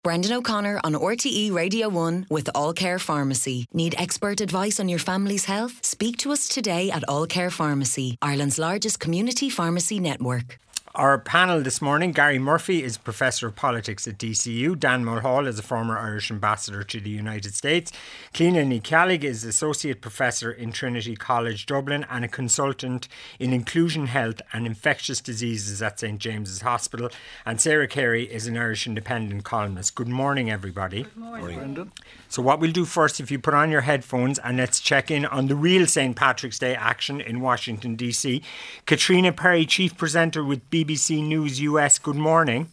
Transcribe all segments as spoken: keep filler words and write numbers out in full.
Brendan O'Connor on R T E Radio one with All Care Pharmacy. Need expert advice on your family's health? Speak to us today at All Care Pharmacy, Ireland's largest community pharmacy network. Our panel this morning, Gary Murphy is Professor of Politics at D C U. Dan Mulhall is a former Irish Ambassador to the United States. Cliona Ní Cheallaigh is Associate Professor in Trinity College Dublin and a consultant in inclusion health and infectious diseases at St James's Hospital. And Sarah Carey is an Irish Independent columnist. Good morning, everybody. Good morning, Brendan. So what we'll do first, if you put on your headphones and let's check in on the real Saint Patrick's Day action in Washington, D C. Katrina Perry, Chief Presenter with B B C News U S. Good morning.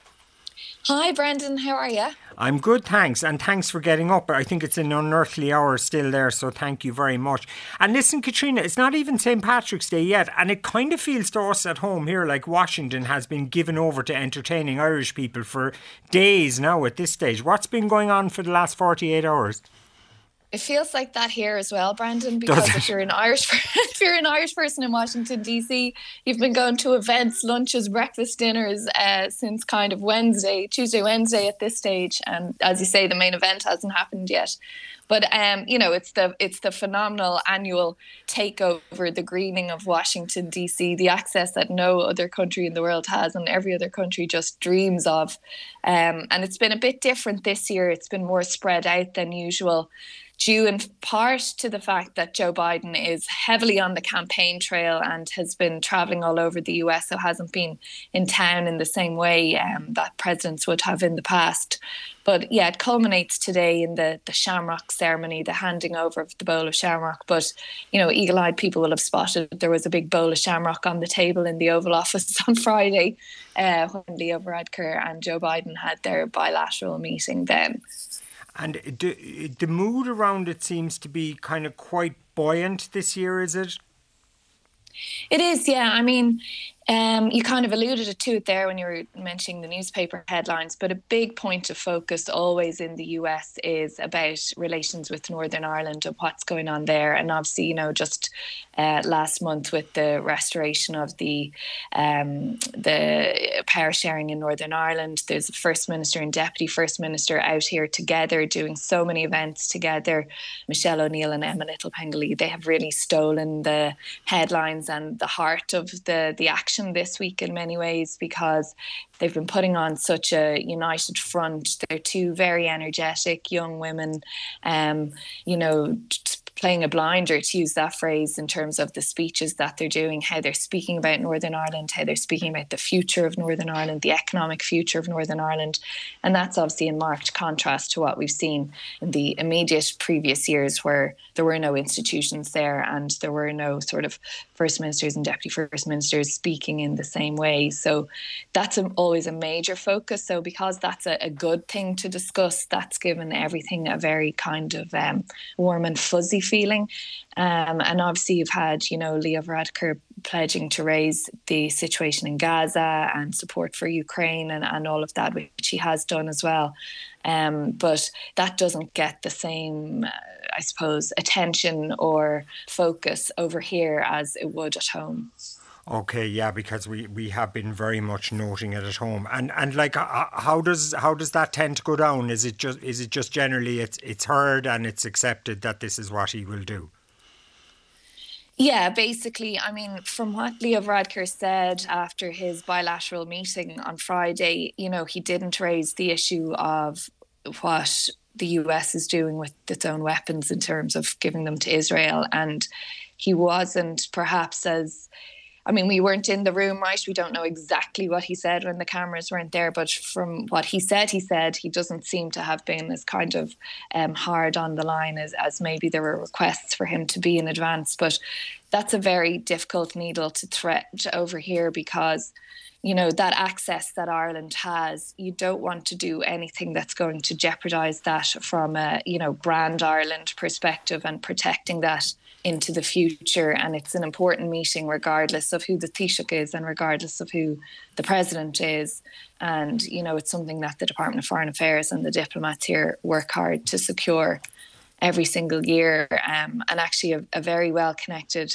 Hi, Brendan. How are you? I'm good, thanks. And thanks for getting up. I think it's an unearthly hour still there, so thank you very much. And listen, Katrina, it's not even Saint Patrick's Day yet, and it kind of feels to us at home here like Washington has been given over to entertaining Irish people for days now at this stage. What's been going on for the last forty-eight hours? It feels like that here as well, Brandon, because if you're an Irish if you're an Irish person in Washington, D C, you've been going to events, lunches, breakfast, dinners uh, since kind of Wednesday, Tuesday, Wednesday at this stage. And as you say, the main event hasn't happened yet. But, um, you know, it's the it's the phenomenal annual takeover, the greening of Washington, D C, the access that no other country in the world has and every other country just dreams of. Um, and it's been a bit different this year. It's been more spread out than usual, due in part to the fact that Joe Biden is heavily on the campaign trail and has been travelling all over the U S, so hasn't been in town in the same way um, that presidents would have in the past. But yeah, it culminates today in the, the Shamrock ceremony, the handing over of the bowl of Shamrock. But, you know, eagle-eyed people will have spotted there was a big bowl of Shamrock on the table in the Oval Office on Friday uh, when Leo Varadkar and Joe Biden had their bilateral meeting then. And the, the mood around it seems to be kind of quite buoyant this year, is it? It is, yeah. I mean, um, you kind of alluded to it there when you were mentioning the newspaper headlines, but a big point of focus always in the U S is about relations with Northern Ireland and what's going on there. And obviously, you know, just uh, last month with the restoration of the um, the power sharing in Northern Ireland, there's a First Minister and Deputy First Minister out here together doing so many events together. Michelle O'Neill and Emma Little-Pengelly, they have really stolen the headlines and the heart of the, the action this week in many ways, because they've been putting on such a united front. They're two very energetic young women, um, you know, playing a blinder, to use that phrase, in terms of the speeches that they're doing, how they're speaking about Northern Ireland, how they're speaking about the future of Northern Ireland, the economic future of Northern Ireland. And that's obviously in marked contrast to what we've seen in the immediate previous years, where there were no institutions there and there were no sort of First Ministers and Deputy First Ministers speaking in the same way. So that's a, always a major focus. So because that's a, a good thing to discuss, that's given everything a very kind of um, warm and fuzzy feeling. Um, and obviously you've had, you know, Leo Varadkar pledging to raise the situation in Gaza and support for Ukraine and, and all of that, which he has done as well. Um, but that doesn't get the same, uh, I suppose, attention or focus over here as it would at home. Okay, yeah, because we, we have been very much noting it at home, and and like how does how does that tend to go down? Is it just is it just generally it's it's heard and it's accepted that this is what he will do? Yeah, basically, I mean, from what Leo Varadkar said after his bilateral meeting on Friday, you know, he didn't raise the issue of what the U S is doing with its own weapons in terms of giving them to Israel, and he wasn't perhaps as I mean, we weren't in the room, right? We don't know exactly what he said when the cameras weren't there. But from what he said, he said he doesn't seem to have been as kind of um, hard on the line as, as maybe there were requests for him to be in advance. But that's a very difficult needle to thread over here because, you know, that access that Ireland has, you don't want to do anything that's going to jeopardise that from a, you know, brand Ireland perspective and protecting that into the future. And it's an important meeting regardless of who the Taoiseach is and regardless of who the president is. And, you know, it's something that the Department of Foreign Affairs and the diplomats here work hard to secure every single year. Um, and actually a, a very well-connected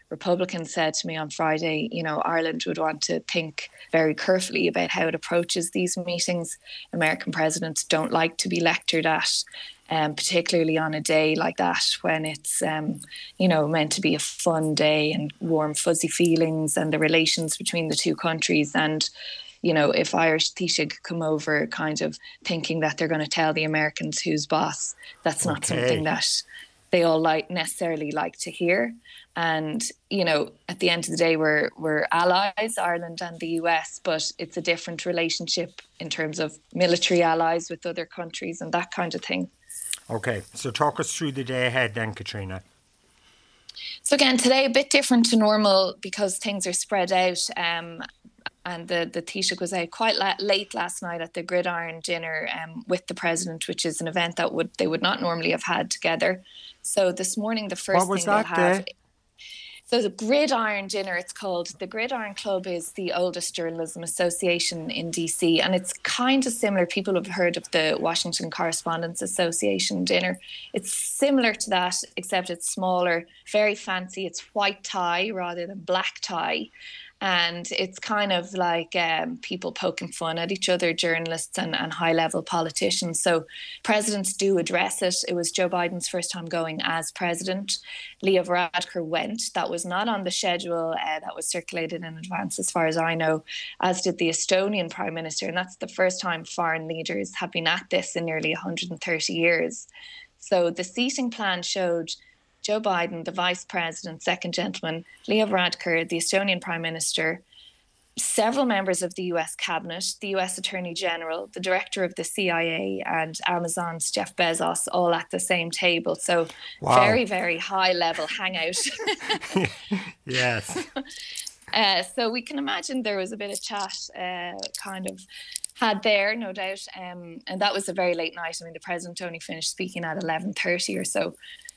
Republican said to me on Friday, you know, Ireland would want to think very carefully about how it approaches these meetings. American presidents don't like to be lectured at, um, particularly on a day like that when it's, um, you know, meant to be a fun day and warm, fuzzy feelings and the relations between the two countries. And, you know, if Irish Taoiseach come over kind of thinking that they're going to tell the Americans who's boss, that's not Okay. something that they all like necessarily like to hear. And, you know, at the end of the day, we're we're allies, Ireland and the U S, but it's a different relationship in terms of military allies with other countries and that kind of thing. Okay, so talk us through the day ahead then, Katrina. So again, today a bit different to normal because things are spread out. Um, and the, the Taoiseach was out quite la- late last night at the Gridiron dinner um, with the President, which is an event that would they would not normally have had together. So this morning, the first What was thing that they'll have... day? So the Gridiron dinner, it's called. The Gridiron Club is the oldest journalism association in D C, and it's kind of similar. People have heard of the Washington Correspondents Association dinner. It's similar to that, except it's smaller, very fancy. It's white tie rather than black tie. And it's kind of like um, people poking fun at each other, journalists and, and high-level politicians. So presidents do address it. It was Joe Biden's first time going as president. Leo Varadkar went. That was not on the schedule. Uh, that was circulated in advance, as far as I know, as did the Estonian Prime Minister. And that's the first time foreign leaders have been at this in nearly one hundred thirty years. So the seating plan showed Joe Biden, the Vice President, Second Gentleman, Leo Varadkar, the Estonian Prime Minister, several members of the U S Cabinet, the U S Attorney General, the Director of the C I A and Amazon's Jeff Bezos all at the same table. So Wow. very, very high level hangout. Yes. Uh, so we can imagine there was a bit of chat uh, kind of had there, no doubt. Um, and that was a very late night. I mean, the President only finished speaking at eleven thirty or so.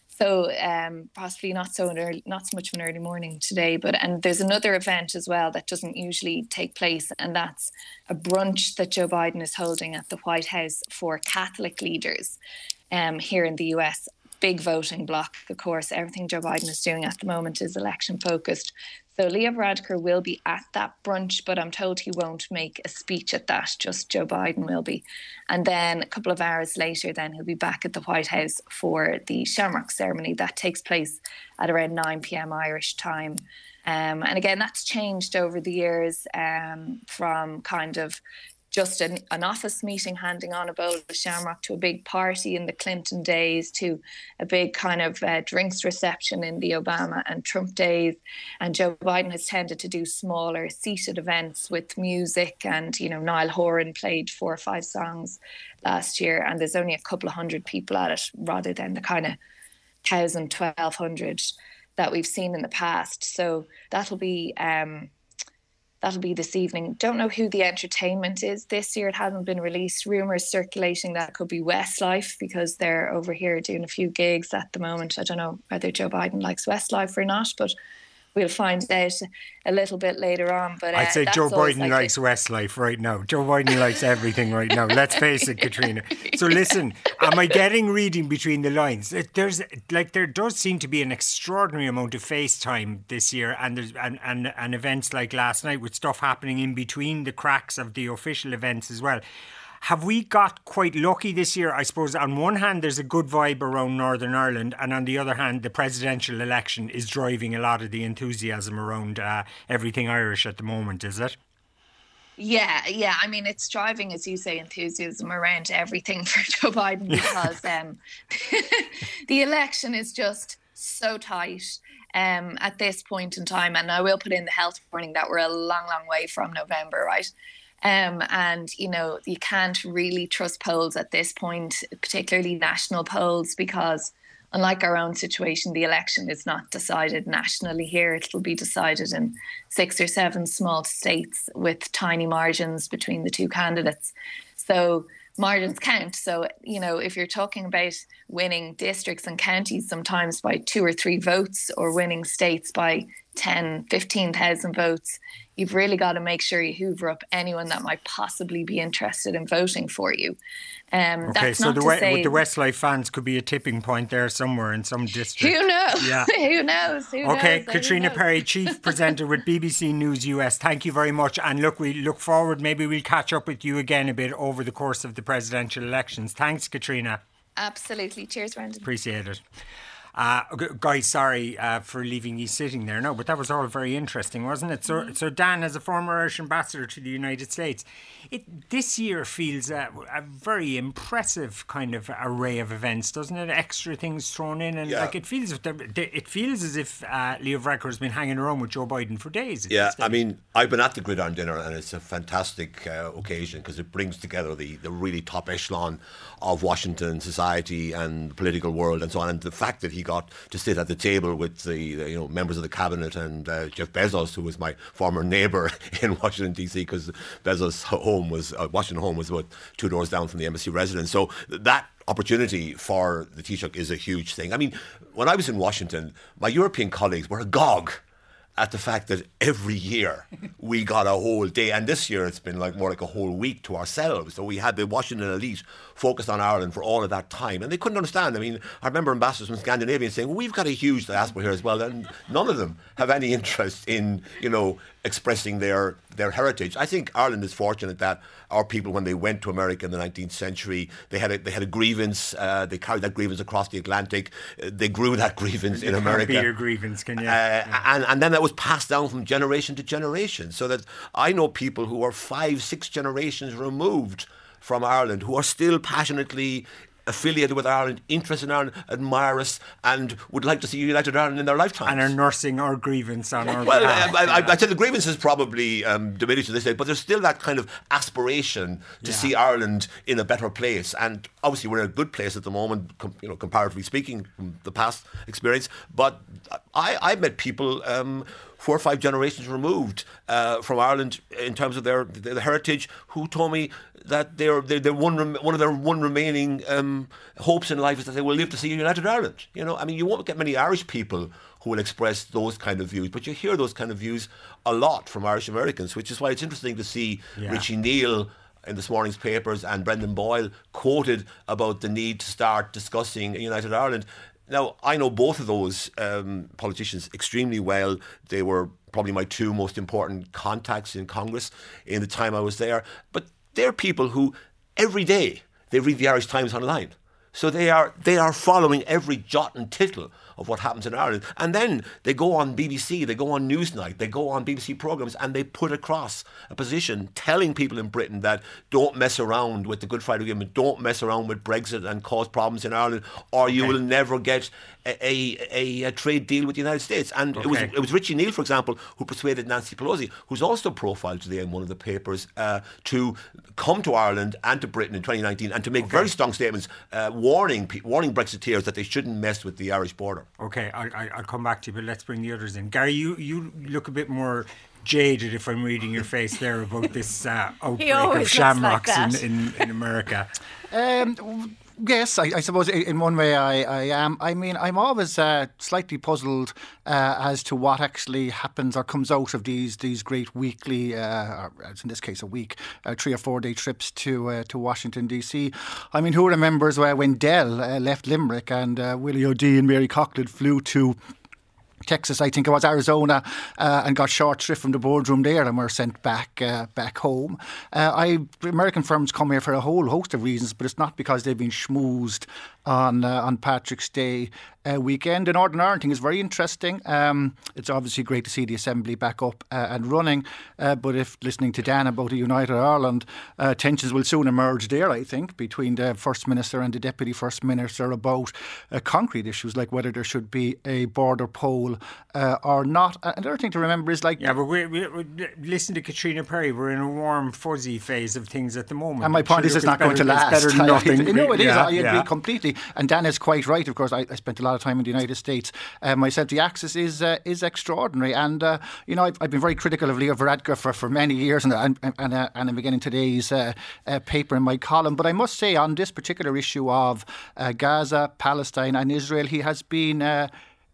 So um, possibly not so an early, not so much of an early morning today, but and there's another event as well that doesn't usually take place, and that's a brunch that Joe Biden is holding at the White House for Catholic leaders um, here in the U S. Big voting bloc, of course. Everything Joe Biden is doing at the moment is election focused. So Leo Varadkar will be at that brunch, but I'm told he won't make a speech at that, just Joe Biden will be. And then a couple of hours later, then he'll be back at the White House for the Shamrock ceremony that takes place at around nine p.m. Irish time. Um, and again, that's changed over the years um, from kind of just an, an office meeting handing on a bowl of Shamrock to a big party in the Clinton days to a big kind of uh, drinks reception in the Obama and Trump days. And Joe Biden has tended to do smaller seated events with music, and, you know, Niall Horan played four or five songs last year and there's only a couple of hundred people at it rather than the kind of thousand, twelve hundred that we've seen in the past. So that'll be... Um, That'll be this evening. Don't know who the entertainment is this year. It hasn't been released. Rumours circulating that it could be Westlife because they're over here doing a few gigs at the moment. I don't know whether Joe Biden likes Westlife or not, but we'll find out a little bit later on. But uh, I'd say Joe Biden like likes Westlife right now. Joe Biden likes everything right now. Let's face it, Katrina. So listen, am I getting reading between the lines? There's like there does seem to be an extraordinary amount of FaceTime this year, and there's and, and and events like last night with stuff happening in between the cracks of the official events as well. Have we got quite lucky this year? I suppose on one hand, there's a good vibe around Northern Ireland, and on the other hand, the presidential election is driving a lot of the enthusiasm around uh, everything Irish at the moment, is it? Yeah, yeah. I mean, it's driving, as you say, enthusiasm around everything for Joe Biden because um, the election is just so tight um, at this point in time. And I will put in the health warning that we're a long, long way from November, right? Um, and, you know, you can't really trust polls at this point, particularly national polls, because unlike our own situation, the election is not decided nationally here. It'll be decided in six or seven small states with tiny margins between the two candidates. So margins count. So, you know, if you're talking about winning districts and counties sometimes by two or three votes or winning states by ten, fifteen thousand votes, you've really got to make sure you hoover up anyone that might possibly be interested in voting for you. Um, okay, that's so not the, to we- say, the Westlife fans could be a tipping point there somewhere in some district. Who knows? Yeah. Who knows? Who okay, knows? Katrina knows? Perry, Chief Presenter with B B C News U S. Thank you very much. And look, we look forward, maybe we'll catch up with you again a bit over the course of the presidential elections. Thanks, Katrina. Absolutely. Cheers, Brendan. Appreciate it. Uh, guys, sorry uh, for leaving you sitting there. No, but that was all very interesting, wasn't it? So, mm-hmm. so Dan, as a former Irish ambassador to the United States, it this year feels a, a very impressive kind of array of events, doesn't it? Extra things thrown in, and yeah. like it feels it feels as if uh, Leo Varadkar has been hanging around with Joe Biden for days. Yeah, I mean, I've been at the Gridiron Dinner, and it's a fantastic uh, occasion because it brings together the, the really top echelon of Washington society and the political world and so on. And the fact that he got to sit at the table with the, the you know members of the cabinet and uh, Jeff Bezos, who was my former neighbour in Washington D C, because Bezos' home was uh, Washington home was about two doors down from the embassy residence. So that opportunity for the Taoiseach is a huge thing. I mean, when I was in Washington, my European colleagues were agog at the fact that every year we got a whole day, and this year it's been like more like a whole week to ourselves. So we had the Washington elite focused on Ireland for all of that time, and they couldn't understand. I mean, I remember ambassadors from Scandinavia saying, well, we've got a huge diaspora here as well, and none of them have any interest in, you know, expressing their their heritage. I think Ireland is fortunate that our people, when they went to America in the nineteenth century, they had a, they had a grievance. Uh, they carried that grievance across the Atlantic. Uh, they grew that grievance it in America. Be your grievance, can you? Uh, yeah. and, and then that was passed down from generation to generation. So that I know people who are five, six generations removed from Ireland who are still passionately affiliated with Ireland, interested in Ireland, admire us, and would like to see United Ireland in their lifetime. And are nursing our grievance on our Well, behalf. I, I, I'd say the grievance is probably um, diminished at this stage, but there's still that kind of aspiration to yeah. see Ireland in a better place. And obviously we're in a good place at the moment, com- you know, comparatively speaking, from the past experience. But I, I've met people um, four or five generations removed uh, from Ireland in terms of their, their heritage, who told me that they're, they're, they're one rem- one of their one remaining um, hopes in life is that they will live to see a united Ireland. You know, I mean, you won't get many Irish people who will express those kind of views, but you hear those kind of views a lot from Irish Americans, which is why it's interesting to see yeah. Richie Neal in this morning's papers and Brendan Boyle quoted about the need to start discussing a united Ireland. Now, I know both of those um, politicians extremely well. They were probably my two most important contacts in Congress in the time I was there. But they're people who every day they read the Irish Times online. So they are they are following every jot and tittle of what happens in Ireland. And then they go on B B C, they go on Newsnight, they go on B B C programmes, and they put across a position telling people in Britain that don't mess around with the Good Friday Agreement, don't mess around with Brexit and cause problems in Ireland, or you okay. will never get a, a, a trade deal with the United States. And okay. it was it was Richie Neal, for example, who persuaded Nancy Pelosi, who's also profiled today in one of the papers, uh, to come to Ireland and to Britain in twenty nineteen and to make okay. very strong statements uh, warning warning Brexiteers that they shouldn't mess with the Irish border. Okay, I'll, I'll come back to you, but let's bring the others in. Gary, you, you look a bit more jaded, if I'm reading your face there, about this uh, outbreak of shamrocks like in, in, in America. Um, yes, I, I suppose in one way I, I am. I mean, I'm always uh, slightly puzzled uh, as to what actually happens or comes out of these these great weekly, uh, or in this case a week, uh, three or four day trips to uh, to Washington D C. I mean, who remembers uh, when Dell uh, left Limerick and uh, Willie O'Dea and Mary Coughlin flew to Texas, I think it was Arizona, uh, and got short shrift from the boardroom there and were sent back uh, back home. Uh, I American firms come here for a whole host of reasons, but it's not because they've been schmoozed on uh, on Patrick's Day uh, weekend. The Northern Ireland thing is very interesting. Um, it's obviously great to see the Assembly back up uh, and running, uh, but if listening to Dan about a united Ireland, uh, tensions will soon emerge there, I think, between the First Minister and the Deputy First Minister about uh, concrete issues like whether there should be a border poll uh, or not. Another thing to remember is like... Yeah, but we, we, we listen to Katrina Perry. We're in a warm, fuzzy phase of things at the moment. And my point sure, is it's not going to last. It's better than nothing. No, it is. Yeah, I agree yeah. completely. And Dan is quite right. Of course, I, I spent a lot of time in the United States uh, myself. The access is uh, is extraordinary. And, uh, you know, I've, I've been very critical of Leo Varadkar for, for many years, and, and, and, uh, and I'm beginning today's uh, uh, paper in my column. But I must say, on this particular issue of uh, Gaza, Palestine and Israel, he has been... Uh,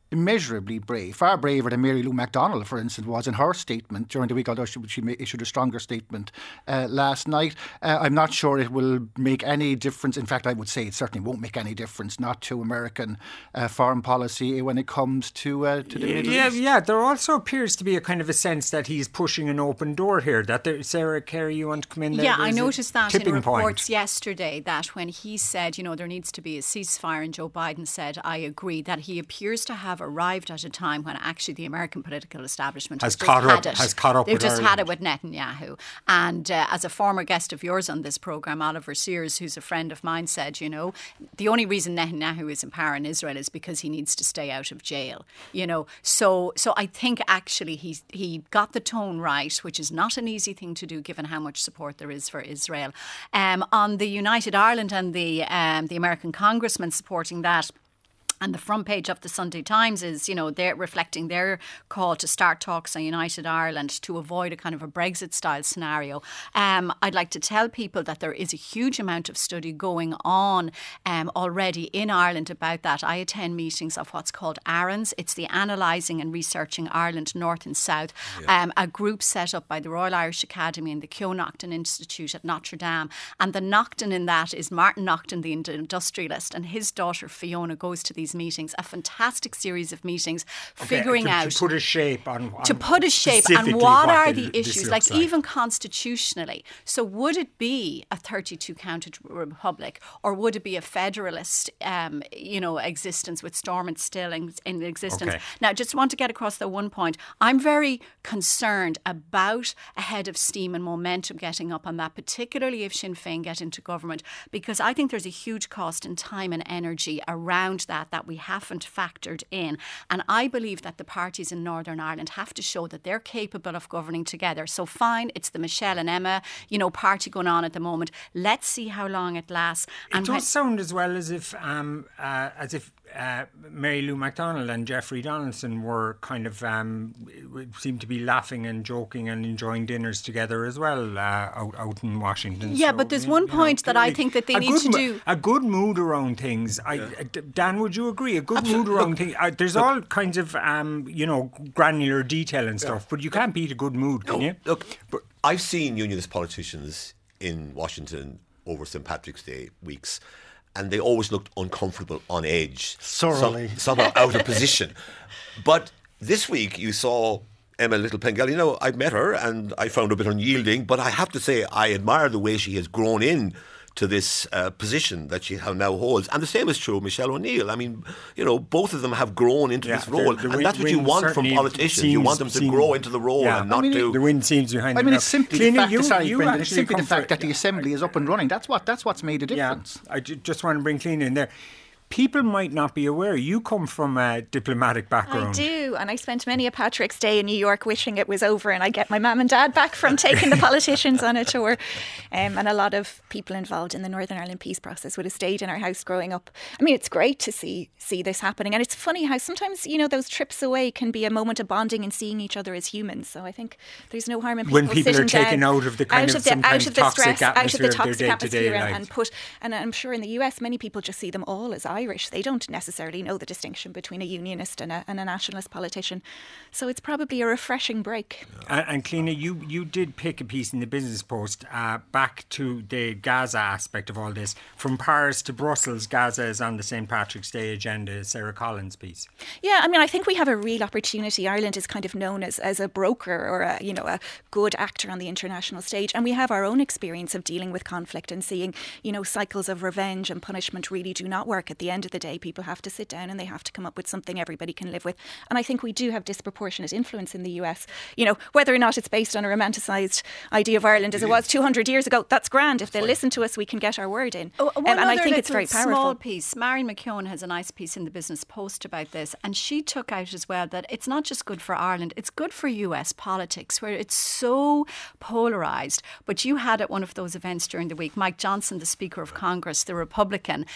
immeasurably brave, far braver than Mary Lou McDonald, for instance, was in her statement during the week, although she, she issued a stronger statement uh, last night. Uh, I'm not sure it will make any difference. In fact, I would say it certainly won't make any difference, not to American uh, foreign policy when it comes to, uh, to the yeah, Middle yeah, East. Yeah, there also appears to be a kind of a sense that he's pushing an open door here. That there, Sarah Carey, you want to come in there? Yeah, There's I noticed that in reports point. yesterday that when he said, you know, there needs to be a ceasefire, and Joe Biden said, I agree, that he appears to have arrived at a time when actually the American political establishment has has caught just up, had it. has caught up They've with just Ireland. had it with Netanyahu. And uh, as a former guest of yours on this programme, Oliver Sears, who's a friend of mine, said, you know, the only reason Netanyahu is in power in Israel is because he needs to stay out of jail. You know, so so I think actually he he got the tone right, which is not an easy thing to do given how much support there is for Israel. Um, on the United Ireland and the um, the American congressman supporting that. And the front page of the Sunday Times is, you know, they're reflecting their call to start talks on United Ireland to avoid a kind of a Brexit-style scenario. Um, I'd like to tell people that there is a huge amount of study going on um, already in Ireland about that. I attend meetings of what's called AARONS. It's the Analysing and Researching Ireland North and South, yeah. um, a group set up by the Royal Irish Academy and the Keogh Nocton Institute at Notre Dame. And the Nocton in that is Martin Nocton, the industrialist, and his daughter Fiona goes to these meetings, a fantastic series of meetings, okay, figuring to, out to put a shape on, on to put a shape and what, what are the issues, like, like even constitutionally. So would it be a thirty-two county republic, or would it be a federalist, um, you know, existence with Stormont still in, in existence? Okay. Now, just want to get across the one point. I'm very concerned about a head of steam and momentum getting up on that, particularly if Sinn Féin get into government, because I think there's a huge cost in time and energy around that that we haven't factored in. And I believe that the parties in Northern Ireland have to show that they're capable of governing together. So fine, it's the Michelle and Emma, you know, party going on at the moment. Let's see how long it lasts. And it does when, sound as well as if, um, uh, as if uh, Mary Lou McDonald and Jeffrey Donaldson were kind of um, seemed to be laughing and joking and enjoying dinners together as well uh, out, out in Washington. Yeah, so, but there's one point know, that I think that they need to mo- do. A good mood around things. I, yeah. Dan, would you agree? A good Absolutely. mood around things. Uh, there's look, all kinds of, um, you know, granular detail and stuff, yeah. but you can't beat a good mood, can no, you? Look, but I've seen unionist politicians in Washington over Saint Patrick's Day weeks, and they always looked uncomfortable, on edge, Sorely. some, somehow out of position. But this week you saw Emma Little Pengelly. You know, I've met her and I found her a bit unyielding, but I have to say I admire the way she has grown in to this uh, position that she now holds. And the same is true of Michelle O'Neill. I mean, you know, both of them have grown into yeah, this role. The, the and wind, that's what you want from politicians. Seems, you want them to seems, grow into the role yeah. and not I mean, to... The wind seems behind I mean, it's simply Clean the fact, you, sorry, you Brendan, it's simply the fact for, that the Assembly is up and running. That's what that's what's made a difference. Yeah, I just want to bring Clean in there. People might not be aware. You come from a diplomatic background. I do, and I spent many a Patrick's Day in New York wishing it was over and I get my mum and dad back from taking the politicians on a tour. Um, and a lot of people involved in the Northern Ireland peace process would have stayed in our house growing up. I mean, it's great to see see this happening. And it's funny how sometimes, you know, those trips away can be a moment of bonding and seeing each other as humans. So I think there's no harm in people when people sitting are taken down, out of the kind out of, of the, some out kind of of the toxic stress, out of the atmosphere toxic of atmosphere, and, and put. And I'm sure in the U S, many people just see them all as Irish. They don't necessarily know the distinction between a unionist and a, and a nationalist politician. So it's probably a refreshing break. And, and Cliona, you, you did pick a piece in the Business Post uh, back to the Gaza aspect of all this. From Paris to Brussels, Gaza is on the Saint Patrick's Day agenda, Sarah Collins' piece. Yeah, I mean, I think we have a real opportunity. Ireland is kind of known as, as a broker or a, you know, a good actor on the international stage. And we have our own experience of dealing with conflict and seeing, you know, cycles of revenge and punishment really do not work. At the end of the day, people have to sit down and they have to come up with something everybody can live with. And I think we do have disproportionate influence in the U S. You know, whether or not it's based on a romanticised idea of Ireland as it was two hundred years ago, that's grand. If they listen to us, we can get our word in. Oh, um, and I think it's very powerful. Small piece. Marion McKeown has a nice piece in the Business Post about this, and she took out as well that it's not just good for Ireland, it's good for U S politics, where it's so polarised. But you had at one of those events during the week, Mike Johnson, the Speaker of Congress, the Republican,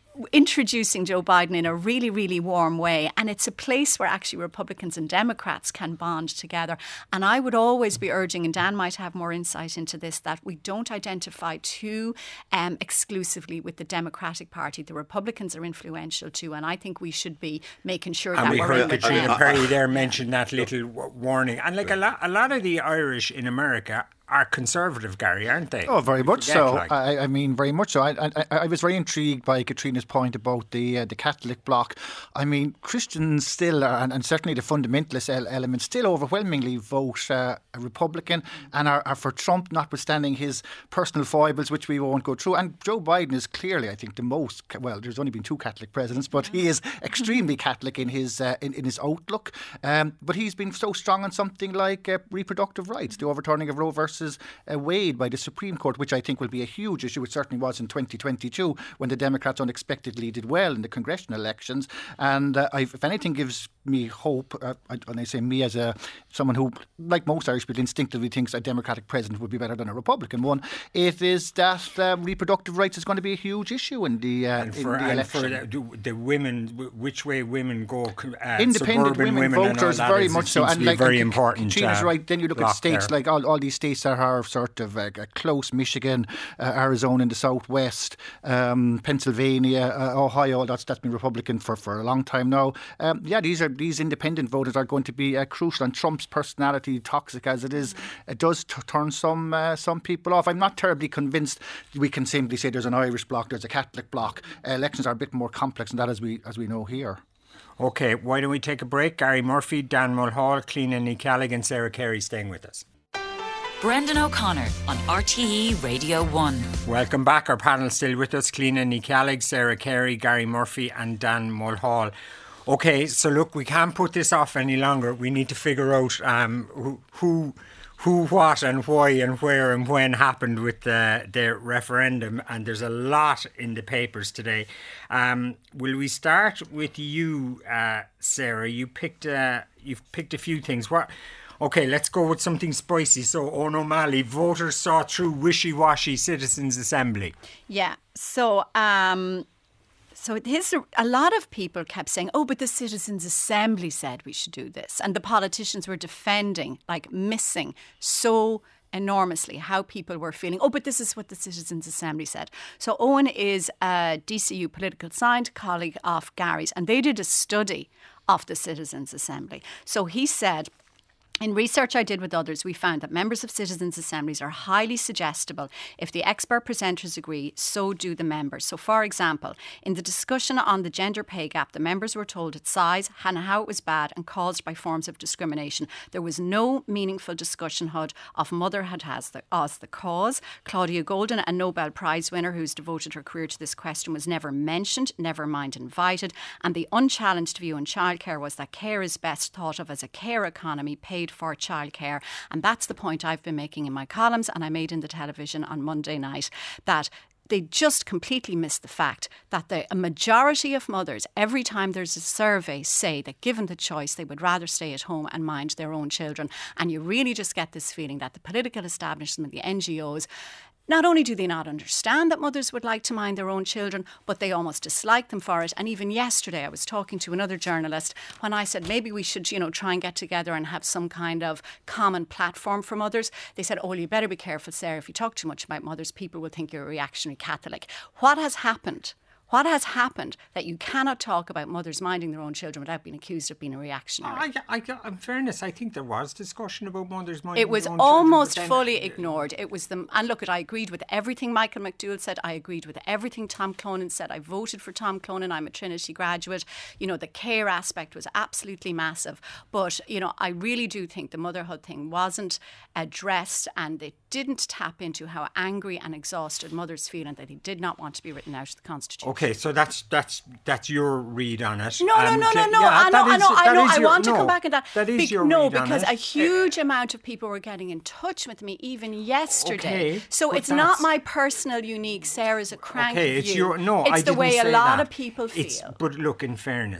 introducing Joe Biden in a really, really warm way. And it's a place where actually Republicans and Democrats can bond together. And I would always be urging, and Dan might have more insight into this, that we don't identify too um, exclusively with the Democratic Party. The Republicans are influential too. And I think we should be making sure and that we we're heard in with Katrina them. Perry there mention that little w- warning. And like a lot, a lot of the Irish in America are conservative, Gary, aren't they? Oh, very much Forget, so. like. I, I mean, very much so. I, I, I was very intrigued by Katrina's point about the uh, the Catholic bloc. I mean, Christians still, are, and, and certainly the fundamentalist elements, still overwhelmingly vote uh, Republican and are, are for Trump, notwithstanding his personal foibles, which we won't go through. And Joe Biden is clearly, I think, the most, well, there's only been two Catholic presidents, but he is extremely Catholic in his uh, in, in his outlook. Um, but he's been so strong on something like uh, reproductive rights, the overturning of Roe versus Uh, Wade by the Supreme Court, which I think will be a huge issue. It certainly was in twenty twenty-two when the Democrats unexpectedly did well in the congressional elections. And uh, I've, if anything gives me hope, uh, and I say me as a someone who, like most Irish people, instinctively thinks a Democratic president would be better than a Republican one, it is that uh, reproductive rights is going to be a huge issue in the, uh, and in for, the and election. for the, the women, which way women go, uh, Independent suburban women, women voters, and all that very is, much it so. seems And to be like very and important. Katrina's uh, right. Then you look at states there. like all, all these states that are sort of uh, close: Michigan, uh, Arizona in the southwest, um, Pennsylvania, uh, Ohio. That's that's been Republican for, for a long time now. Um, yeah, these are these independent voters are going to be uh, crucial. And Trump's personality, toxic as it is, it does t- turn some uh, some people off. I'm not terribly convinced we can simply say there's an Irish bloc, there's a Catholic bloc. Uh, elections are a bit more complex than that, as we as we know here. Okay, why don't we take a break? Gary Murphy, Dan Mulhall, Cliona Ní Cheallaigh and Sarah Carey staying with us. Brendan O'Connor on R T E Radio one. Welcome back. Our panel still with us. Cliona Ní Cheallaigh, Sarah Carey, Gary Murphy and Dan Mulhall. Okay, so look, we can't put this off any longer. We need to figure out um, who, who, who, what and why and where and when happened with the, the referendum. And there's a lot in the papers today. Um, will we start with you, uh, Sarah? You picked, uh, you've picked a few things. What? Okay, let's go with something spicy. So, Eoin O'Malley, voters saw through wishy-washy Citizens' Assembly. Yeah, so... Um So his, a lot of people kept saying, oh, but the Citizens' Assembly said we should do this. And the politicians were defending, like missing so enormously how people were feeling. Oh, but this is what the Citizens' Assembly said. So Eoin is a D C U political science colleague of Gary's, and they did a study of the Citizens' Assembly. So he said... In research I did with others, we found that members of citizens' assemblies are highly suggestible. If the expert presenters agree, so do the members. So, for example, in the discussion on the gender pay gap, the members were told its size and how it was bad and caused by forms of discrimination. There was no meaningful discussion had of motherhood as the, as the cause. Claudia Golden, a Nobel Prize winner who's devoted her career to this question, was never mentioned, never mind invited. And the unchallenged view on childcare was that care is best thought of as a care economy paid for childcare. And that's the point I've been making in my columns and I made in the television on Monday night, that they just completely missed the fact that the, a majority of mothers, every time there's a survey, say that given the choice, they would rather stay at home and mind their own children. And you really just get this feeling that the political establishment, the N G Os, not only do they not understand that mothers would like to mind their own children, but they almost dislike them for it. And even yesterday, I was talking to another journalist when I said maybe we should, you know, try and get together and have some kind of common platform for mothers. They said, oh, you better be careful, Sarah. If you talk too much about mothers, people will think you're a reactionary Catholic. What has happened? What has happened that you cannot talk about mothers minding their own children without being accused of being a reactionary? I, I, in fairness, I think there was discussion about mothers minding It was their own almost children, fully then, ignored. It was the and look, I agreed with everything Michael McDowell said. I agreed with everything Tom Clonan said. I voted for Tom Clonan. I'm a Trinity graduate. You know, the care aspect was absolutely massive. But you know, I really do think the motherhood thing wasn't addressed, and they didn't tap into how angry and exhausted mothers feel, and that they did not want to be written out of the Constitution. Okay, so that's that's that's your read on it. No, no, Um, no, no, Cl- no. yeah, I know, that I is- know, I that know. is I your- want to no, come back on that. That is Be- your no, read on because it. a huge amount of people were getting in touch with me even yesterday. Okay, so but it's not that's- my personal, unique Sarah's a crank Okay, view. it's your no. It's I the didn't way a say lot that. of people It's, feel. but look, in fairness,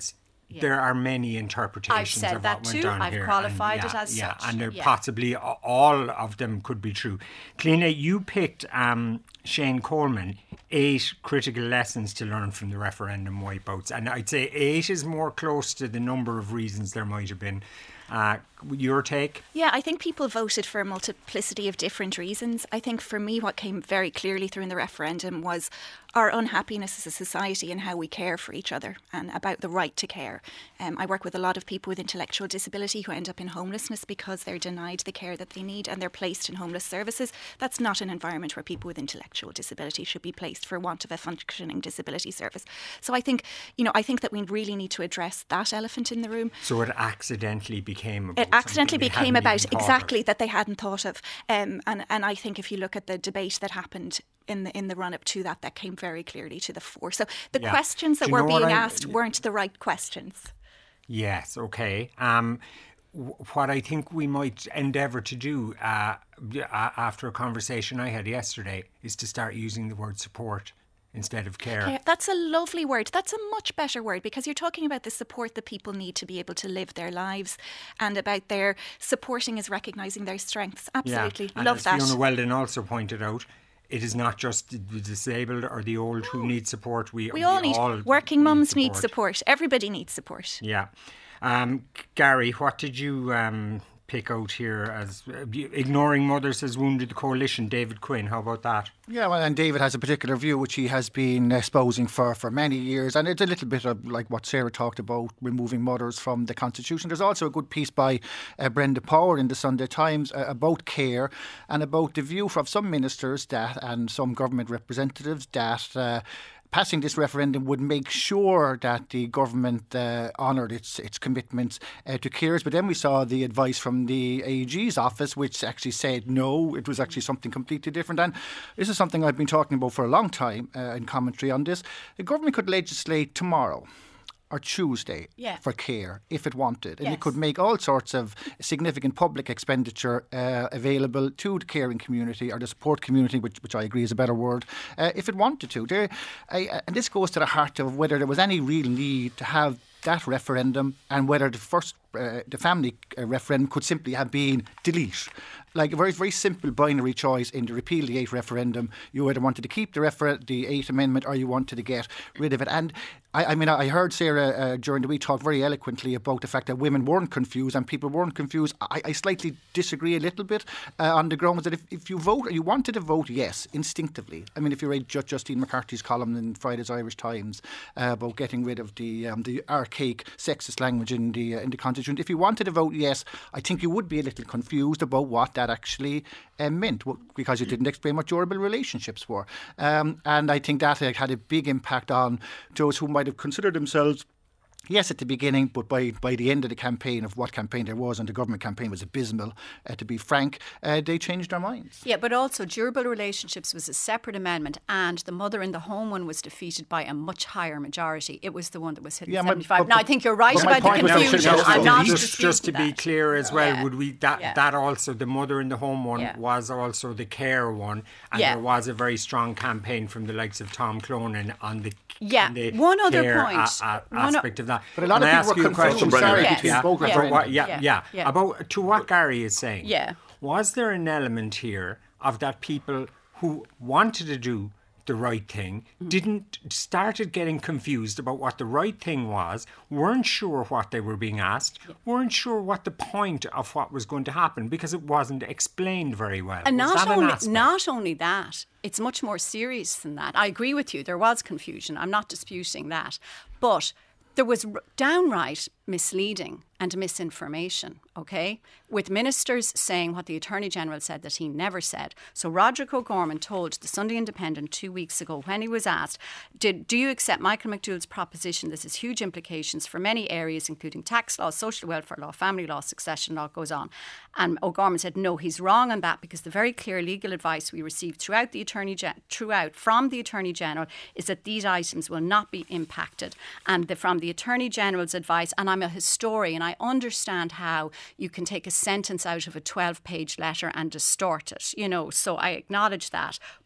Yeah. There are many interpretations I've said of that what went too. on I've here. qualified and, it yeah, as yeah, such. and there Yeah. possibly all of them could be true. Cliona, you picked um, Shane Coleman, eight critical lessons to learn from the referendum wipeouts. And I'd say eight is more close to the number of reasons there might have been. Uh, your take? Yeah, I think people voted for a multiplicity of different reasons. I think for me, what came very clearly through in the referendum was our unhappiness as a society and how we care for each other and about the right to care. Um, I work with a lot of people with intellectual disability who end up in homelessness because they're denied the care that they need and they're placed in homeless services. That's not an environment where people with intellectual disability should be placed for want of a functioning disability service. So I think, you know, I think that we really need to address that elephant in the room. So it accidentally became about It accidentally something they became hadn't about even thought exactly of. that they hadn't thought of. Um, and, and I think if you look at the debate that happened in the in the run up to that, that came very clearly to the fore. So the Yeah. questions that Do you were know what being I- asked weren't the right questions. Yes, okay. Um, w- what I think we might endeavour to do uh, a- after a conversation I had yesterday is to start using the word support instead of care. Okay, that's a lovely word. That's a much better word because you're talking about the support that people need to be able to live their lives and about their supporting is recognising their strengths. Absolutely. Yeah. And Love as that. Fiona Weldon also pointed out, it is not just the disabled or the old who need support. We, We all need, working mums need support. Everybody needs support. Yeah. Um, Gary, what did you um, pick out here as uh, ignoring mothers has wounded the coalition? David Quinn, how about that? Yeah, well, and David has a particular view which he has been espousing for, for many years, and it's a little bit of like what Sarah talked about, removing mothers from the Constitution. There's also a good piece by uh, Brenda Power in the Sunday Times uh, about care and about the view of some ministers that and some government representatives that uh, passing this referendum would make sure that the government uh, honoured its its commitments uh, to carers. But then we saw the advice from the A G's office, which actually said no, it was actually something completely different. And this is something I've been talking about for a long time uh, in commentary on this. The government could legislate tomorrow or Tuesday yeah. for care if it wanted. And yes. it could make all sorts of significant public expenditure uh, available to the caring community or the support community, which, which I agree is a better word, uh, if it wanted to. There, I, and this goes to the heart of whether there was any real need to have that referendum and whether the first, uh, the family uh, referendum could simply have been delete. Like a very, very simple binary choice in the repeal the eight referendum. You either wanted to keep the refer- the eighth amendment or you wanted to get rid of it. And I, I mean, I heard Sarah uh, during the week talk very eloquently about the fact that women weren't confused and people weren't confused. I, I slightly disagree a little bit uh, on the grounds that if, if you vote, or you wanted to vote yes, instinctively. I mean, if you read Ju- Justine McCarthy's column in Friday's Irish Times uh, about getting rid of the um, the archaic sexist language in the uh, in the Constitution, if you wanted to vote yes, I think you would be a little confused about what that actually uh, meant, because you didn't explain what durable relationships were. Um, and I think that uh, had a big impact on those who might have considered themselves, yes, at the beginning, but by, by the end of the campaign, of what campaign there was, and the government campaign was abysmal, uh, to be frank, uh, they changed their minds. Yeah, but also durable relationships was a separate amendment, and the mother in the home one was defeated by a much higher majority. It was the one that was hitting Yeah, my- seventy-five. but- now, but- I think you're right but my about the point was confusion. just- I'm not just, disputing just to be that. clear as well, Yeah. would we that Yeah. that also the mother in the home one Yeah. was also the care one, and Yeah. there was a very strong campaign from the likes of Tom Clonan on the Yeah. on the One other care point. a- a- One o- aspect of that. But a lot Can of I people ask were you a confused, question, Brendan. sorry, Yes. between Yeah. both Yeah. For referenda. what, yeah, Yeah. yeah, Yeah. About to what Gary is saying. Yeah. Was there an element here of that people who wanted to do the right thing didn't started getting confused about what the right thing was, weren't sure what they were being asked, weren't sure what the point of what was going to happen because it wasn't explained very well. And Was not that an only aspect? not only that, it's much more serious than that. I agree with you. There was confusion. I'm not disputing that, but there was r- downright misleading and misinformation, okay, with ministers saying what the Attorney General said that he never said. So Roderick O'Gorman told the Sunday Independent two weeks ago when he was asked, Did, do you accept Michael McDowell's proposition this has huge implications for many areas, including tax law, social welfare law, family law, succession law, goes on. And O'Gorman said, no, he's wrong on that because the very clear legal advice we received throughout the Attorney Gen- throughout from the Attorney General is that these items will not be impacted. And the, from the Attorney General's advice, and I'm a historian, I understand how you can take a sentence out of a twelve-page letter and distort it, you know, so I acknowledge that.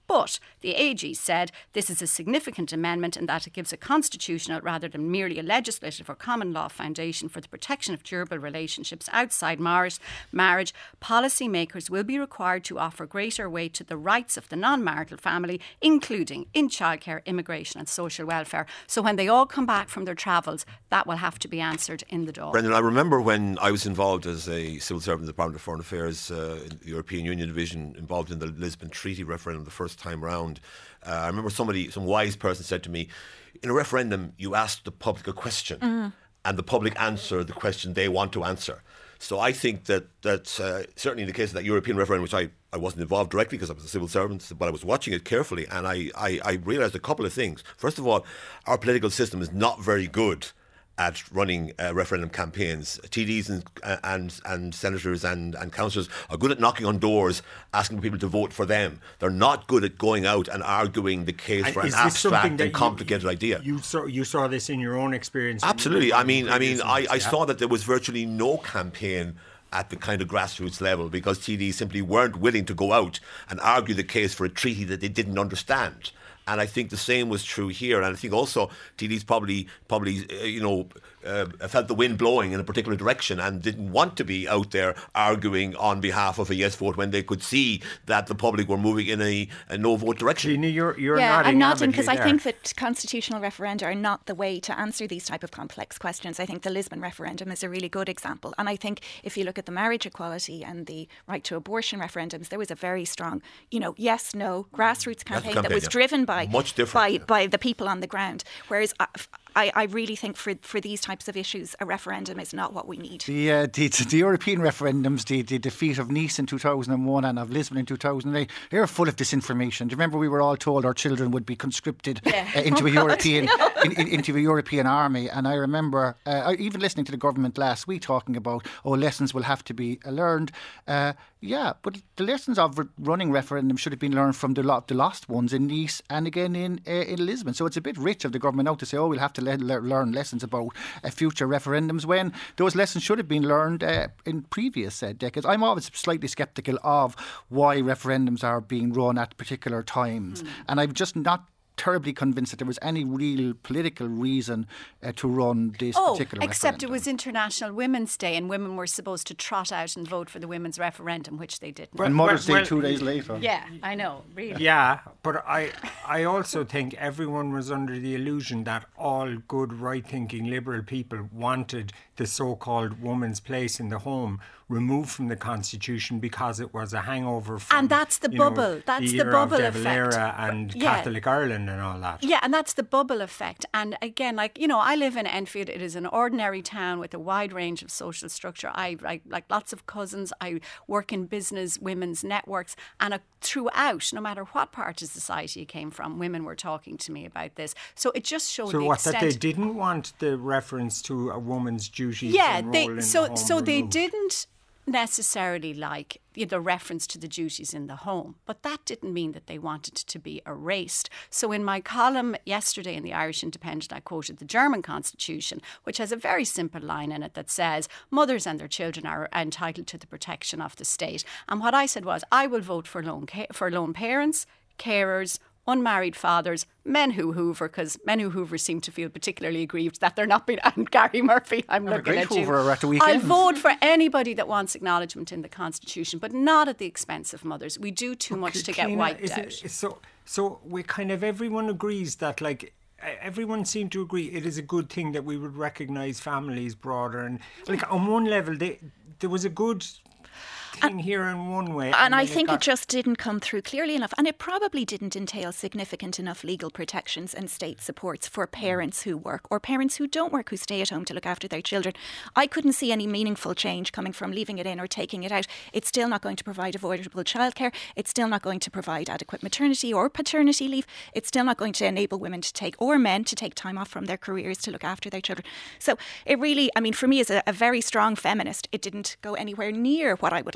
But the A G said this is a significant amendment and that it gives a constitutional rather than merely a legislative or common law foundation for the protection of durable relationships outside marriage. Marriage. Policymakers will be required to offer greater weight to the rights of the non-marital family, including in childcare, immigration and social welfare. So when they all come back from their travels, that will have to be answered in the door. Brendan, I remember when I was involved as a civil servant in the Department of Foreign Affairs, uh, in the European Union division, involved in the Lisbon Treaty referendum the first time round. Uh, I remember somebody, some wise person said to me, in a referendum, you ask the public a question mm. and the public answer the question they want to answer. So I think that, that uh, certainly in the case of that European referendum, which I, I wasn't involved directly because I was a civil servant, but I was watching it carefully, and I, I, I realised a couple of things. First of all, our political system is not very good at running uh, referendum campaigns. T Ds and and, and senators and, and councillors are good at knocking on doors, asking people to vote for them. They're not good at going out and arguing the case and for an abstract and complicated you, idea. You saw you saw this in your own experience. Absolutely. I mean, I mean, I, I yeah. saw that there was virtually no campaign at the kind of grassroots level because T Ds simply weren't willing to go out and argue the case for a treaty that they didn't understand. And I think the same was true here. And I think also T Ds probably, probably uh, you know, uh, felt the wind blowing in a particular direction and didn't want to be out there arguing on behalf of a yes vote when they could see that the public were moving in a, a no vote direction. Gina, you're, you're yeah, nodding I'm nodding because I there. think that constitutional referenda are not the way to answer these type of complex questions. I think the Lisbon referendum is a really good example. And I think if you look at the marriage equality and the right to abortion referendums, there was a very strong, you know, yes, no, grassroots campaign, campaign that was yeah. driven by Much different, by, yeah. by the people on the ground. Whereas I, I, I really think for, for these types of issues, a referendum is not what we need. The uh, the, the European referendums, the, the defeat of Nice in two thousand one and of Lisbon in two thousand eight, they're full of disinformation. Do you remember we were all told our children would be conscripted yeah. uh, into oh a God, European no. in, in, into a European army? And I remember uh, even listening to the government last week talking about, oh, lessons will have to be learned. Uh, yeah, but the lessons of running referendums should have been learned from the, lo- the lost ones in Nice and again in uh, in Lisbon. So it's a bit rich of the government now to say, oh, we'll have to le- le- learn lessons about uh, future referendums when those lessons should have been learned uh, in previous uh, decades. I'm always slightly sceptical of why referendums are being run at particular times. Mm. And I'm just not terribly convinced that there was any real political reason uh, to run this oh, particular except referendum. It was International Women's Day and women were supposed to trot out and vote for the women's referendum, which they didn't. And Mother's well, Day two days later. Yeah, I know, really. Yeah, but I, I also think everyone was under the illusion that all good, right-thinking, liberal people wanted the so-called woman's place in the home removed from the Constitution because it was a hangover from, and that's the bubble. Know, that's the, the bubble of De effect. Valera and yeah. Catholic Ireland and all that. Yeah, and that's the bubble effect. And again, like, you know, I live in Enfield. It is an ordinary town with a wide range of social structure. I, I like lots of cousins. I work in business, women's networks, and uh, throughout, no matter what part of society you came from, women were talking to me about this. So it just showed so the what, extent. that they didn't want the reference to a woman's duties. Yeah, and they role in so the home so they removed. didn't necessarily like the reference to the duties in the home, but that didn't mean that they wanted to be erased. So in my column yesterday in the Irish Independent, I quoted the German constitution, which has a very simple line in it that says mothers and their children are entitled to the protection of the state. And what I said was, I will vote for lone ca- for lone parents, carers, unmarried fathers, men who hoover, because men who hoover seem to feel particularly aggrieved that they're not being. And Gary Murphy, I'm Have looking a at great you. hoover at the I'll weekend. vote for anybody that wants acknowledgement in the Constitution, but not at the expense of mothers. We do too much to get Cliona, wiped is out. It, so, so we kind of everyone agrees that like. Everyone seemed to agree it is a good thing that we would recognise families broader and like on one level they, there was a good thing here in one way. And, and I it think got... it just didn't come through clearly enough. And it probably didn't entail significant enough legal protections and state supports for parents who work or parents who don't work, who stay at home to look after their children. I couldn't see any meaningful change coming from leaving it in or taking it out. It's still not going to provide avoidable childcare. It's still not going to provide adequate maternity or paternity leave. It's still not going to enable women to take, or men to take time off from their careers to look after their children. So it really, I mean, for me as a, a very strong feminist, it didn't go anywhere near what I would like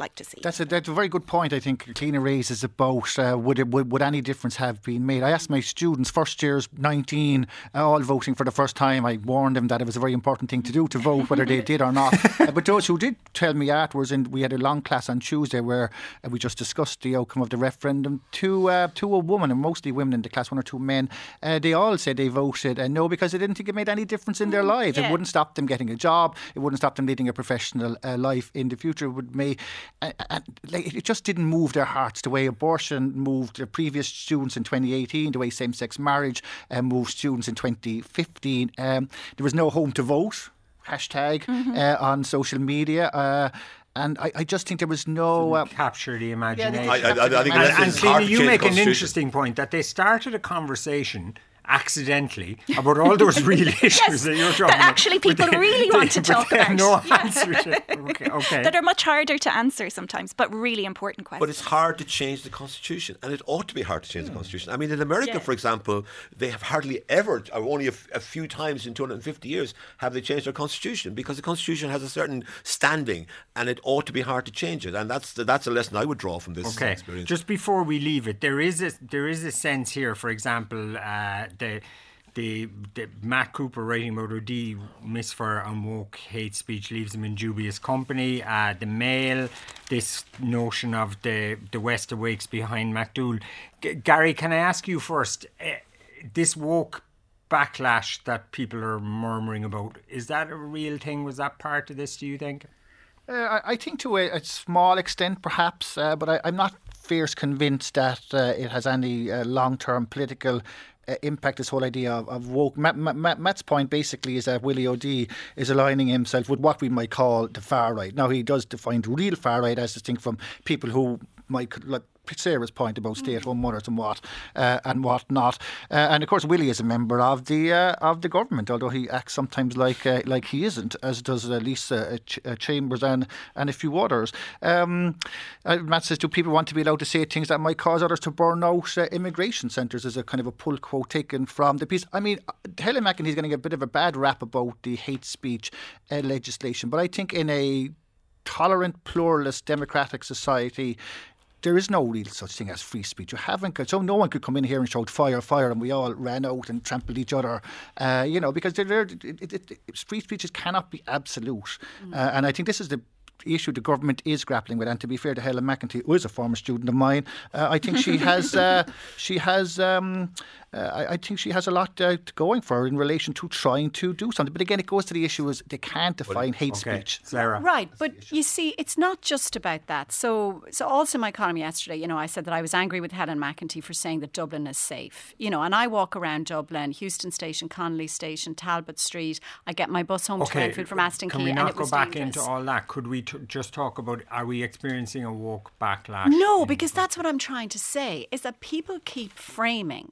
like to see. That's a, that's a very good point, I think, Cliona raises about uh, would, it, would would any difference have been made. I asked my students, first years, nineteen, uh, all voting for the first time. I warned them that it was a very important thing to do, to vote, whether they did or not. Uh, but those who did tell me afterwards, and we had a long class on Tuesday where uh, we just discussed the outcome of the referendum, to, uh, to a woman, and mostly women in the class, one or two men, uh, they all said they voted uh, no because they didn't think it made any difference in their lives. Yeah. It wouldn't stop them getting a job. It wouldn't stop them leading a professional uh, life in the future. It would make, uh, uh, like, it just didn't move their hearts the way abortion moved the previous students in twenty eighteen, the way same-sex marriage uh, moved students in twenty fifteen. Um, there was no home to vote, hashtag, mm-hmm. uh, on social media. Uh, And I, I just think there was no... Uh, capture the imagination. Yeah, I, I, I think and, it's and hard Cliona, to you change make the an Constitution. interesting point that they started a conversation accidentally about all those real issues Yes, that you're talking that about. actually But people they- really they- want to but talk they have about. no answer to. Okay, okay. That are much harder to answer sometimes, but really important questions. But it's hard to change the Constitution, and it ought to be hard to change the Constitution. I mean, in America, Yeah. for example, they have hardly ever, or only a, f- a few times in two hundred fifty years, have they changed their Constitution, because the Constitution has a certain standing, and it ought to be hard to change it. And that's the, that's a lesson I would draw from this Okay, experience. just before we leave it, there is a there is a sense here. For example, uh, the. The, the Matt Cooper writing about O'D misfire on woke hate speech leaves him in dubious company. Uh, the Mail, this notion of the the West awakes behind MacDougall. G- Gary, can I ask you first? Uh, this woke backlash that people are murmuring about, is that a real thing? Was that part of this? Do you think? Uh, I I think to a, a small extent, perhaps, uh, but I, I'm not fierce convinced that uh, it has any uh, long-term political uh, impact. This whole idea of, of woke. Matt, Matt, Matt's point basically is that Willie O'D is aligning himself with what we might call the far right. Now, he does define real far right as distinct from people who might, like Sarah's point about stay-at-home mothers and what uh, and what not, uh, and of course Willie is a member of the uh, of the government, although he acts sometimes like uh, like he isn't, as does uh, Lisa uh, Ch- uh, Chambers and and a few others. Um, uh, Matt says, do people want to be allowed to say things that might cause others to burn out uh, immigration centres? Is a kind of a pull quote taken from the piece. I mean, Helen McEntee is getting a bit of a bad rap about the hate speech uh, legislation, but I think in a tolerant, pluralist, democratic society, there is no real such thing as free speech. You haven't got, so no one could come in here and shout fire, fire, and we all ran out and trampled each other, uh, you know, because they're, they're, it, it, it, free speeches cannot be absolute. Mm. Uh, and I think this is the issue the government is grappling with. And to be fair to Helen McEntee, who is a former student of mine, uh, I think she has, uh, she has, um, uh, I, I think she has a lot uh, going for her in relation to trying to do something. But again, it goes to the issue is they can't define hate okay. speech. Sarah. Right, but you see, it's not just about that. So, so also in my column yesterday, you know, I said that I was angry with Helen McEntee for saying that Dublin is safe. You know, and I walk around Dublin, Houston Station, Connolly Station, Talbot Street. I get my bus home to Okay, Renfield from Aston can Key, we and not it go was back dangerous. into all that? Could we t- just talk about, are we experiencing a woke backlash? No, in- because that's what I'm trying to say, is that people keep framing.